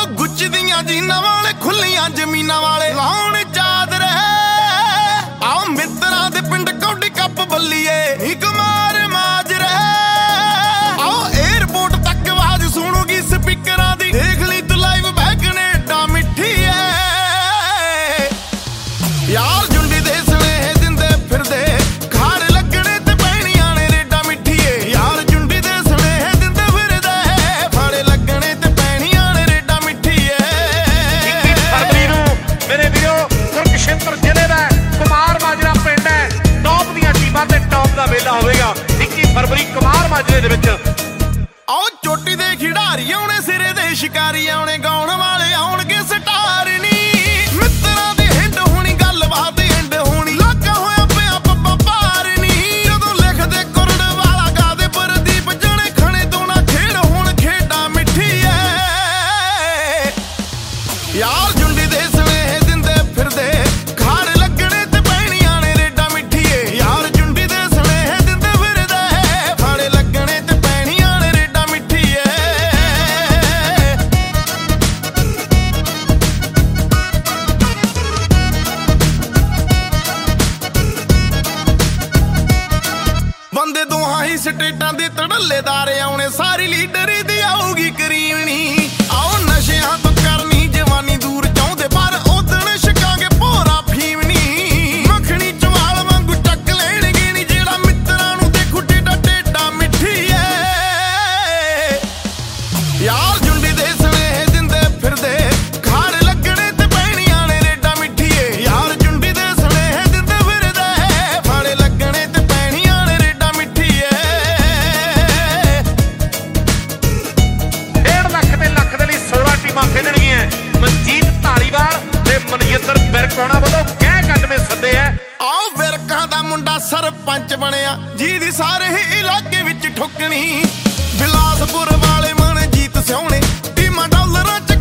ਗੁੱਚ ਦੀਆਂ ਜੀਨਾਂ ਵਾਲੇ ਖੁੱਲੀਆਂ ਜ਼ਮੀਨਾਂ ਵਾਲੇ ਲਾਉਣ ਚਾਦਰੇ ਆਓ ਮਿੱਤਰਾਂ ਦੇ ਪਿੰਡ ਕੌਡੀ ਕੱਪ ਬੱਲੀਏ ਨੀ ਕੁਮਾਰ ਮਾਜਰੇ ਆਓ 에ਅਰਪੋਰਟ ਤੱਕ ਆਵਾਜ਼ ਸੁਣੂਗੀ ਸਪੀਕਰਾਂ ਦੀ ਦੇਖ ਲਈ ਤੂੰ ਲਾਈਵ ਬਹਿ ਕੈਨੇਡਾ ਮਿੱਠੀ ਐ ਯਾਰ ਜੁੰਡੀ ਦੇ ਸਨੇਹ ਦਿੰਦੇ ਫਿਰਦੇ ਖਾੜ ਲੱਗਣੇ ਤੇ ਪੈਣੀਆਂ ਨੇ ਰੇਡਾ ਮਿੱਠੀਏ ਯਾਰ ਜੁੰਡੀ ਦੇ ਸਨੇਹ ਦਿੰਦੇ ਫਿਰਦੇ ਫਾੜੇ ਲੱਗਣੇ ਤੇ ਪੈਣੀਆਂ ਨੇ ਰੇਡਾ ਮਿੱਠੀਏ 21 ਫਰਵਰੀ ਨੂੰ ਮੇਰੇ ਵੀਰੋ ਕੁਰਕਸ਼ੇਤਰ ਜ਼ਿਲ੍ਹੇ ਦਾ ਕੁਮਾਰ ਮਾਜਰਾ ਪਿੰਡ ਹੈ ਟੌਪ ਦੀਆਂ ਟੀਮਾਂ ਤੇ ਟੌਪ ਦਾ ਮੇਲਾ ਹੋਵੇਗਾ 21 ਫਰਵਰੀ ਕੁਮਾਰ ਮਾਜਰੇ ਦੇ ਵਿੱਚ ਆਓ ਚੋਟੀ ਦੇ ਖਿਡਾਰੀ ਆਉਣੇ ਸਿਰੇ ਦੇ ਸ਼ਿਕਾਰੀ ਆਉਣੇ ਗਾਉਣ ਵਾਲੇ ਆਉਣਗੇ ਸਟਾਰ ਨੀ ਮਿੱਤਰਾਂ ਦੀ ਹਿੰਡ ਹੋਣੀ ਗੱਲਬਾਤ ਐਂਡ ਹੋਣੀ ਲੱਗਾ ਹੋਇਆ ਪਿਆ ਪੱਪਾ ਪਾਰ ਨੀ ਜਦੋਂ ਲਿਖਦੇ ਕੁਰੜ ਵਾਲਾ ਗਾਦੇ ਪ੍ਰਦੀਪ ਜਣੇ ਖਣੇ ਤੋਂ ਨਾ ਖੇਡ ਹੁਣ ਖੇਡਾਂ ਮਿੱਠੀ ਐ ਯਾਰ ਜੁੰਡੀ ਦੇ ਸਨੇਹ ਦਿੰਦੇ ਫਿਰਦੇ ਖਾੜ ਲੱਗਣੇ ਤੇ ਪੈਣੀਆਂ ਨੇ ਰੇਡਾ ਮਿੱਠੀਏ ਯਾਰ ਜੁੰਡੀ ਦੇ ਸਨੇਹ ਦਿੰਦੇ ਫਿਰਦੇ ਫਾੜੇ ਲੱਗਣੇ ਤੇ ਪੈਣੀਆਂ ਨੇ ਰੇਡਾ ਮਿੱਠੀਏ 'ਬੰਦੇ ਦੋਹਾਂ ਹੀ ਸਟੇਟਾਂ ਦੇ ਧੜੱਲੇਦਾਰ ਆਉਣੇ ਸਾਰੀ ਲੀਡਰੀ ਦੀ ਆਊਗੀ ਕਰੀਮਣੀ ਆਓ ਨਸ਼ਿਆਂ ਤੋਂ ਕਰਨੀ ਜਵਾਨੀ ਦੂਰ ਚਾਹੁੰਦੇ ਪਰ ਉਦਣ ਛਕਾਂਗੇ ਭੋਰਾ ਫੀਮਣੀ ਮੱਖਣੀ ਚਵਾਲ ਵਾਂਗੂ ਚੱਕ ਲੈਣਗੇ ਨੀ ਜਿਹੜਾ ਮਿੱਤਰਾਂ ਨੂੰ ਦੇਖੂ ਟੇਡਾ ਟੇਡਾ ਮਿੱਠੀ ਐ ਯਾਰ ਜੁੰਡੀ ਦੇ ਸਨੇਹ ਦਿੰਦੇ ਫਿਰਦੇ ਖਾੜ ਲੱਗਣੇ ਤੇ ਪੈਣੀਆਂ ਨੇ ਰੇਡਾ ਮਿੱਠੀਏ ਯਾਰ ਜੁੰਡੀ ਦੇ ਸਨੇਹ ਦਿੰਦੇ ਫਿਰਦੇ ਫਾੜੇ ਲੱਗਣੇ ਤੇ ਪੈਣੀਆਂ ਨੇ ਰੇਡਾ ਮਿੱਠੀਏ 1.5 ਲੱਖ ਦੇ ਲੱਖ ਦੇ ਲਈ 16 ਟੀਮਾਂ ਖੇਡਣਗੀਆਂ ਮਨਜੀਤ ਧਾਲੀਵਾਲ ਤੇ ਮਨਜਿੰਦਰ ਬਿਰਕੋਣਾ ਵੱਲੋਂ ਕਹਿ ਕੱਢਵੇਂ ਸੱਦੇ ਐ ਆਓ ਵਿਰਕਾਂ ਦਾ ਮੁੰਡਾ ਸਰਪੰਚ ਬਣਿਆ ਜਿਹਦੀ ਸਾਰੇ ਹੀ ਇਲਾਕੇ ਵਿੱਚ ਠੁੱਕਣੀ ਬਿਲਾਸਪੁਰ ਵਾਲੇ ਮਨਜੀਤ ਸਿਉਣੇ ਟੀਮਾਂ ਡਾਲਰਾਂ ਚ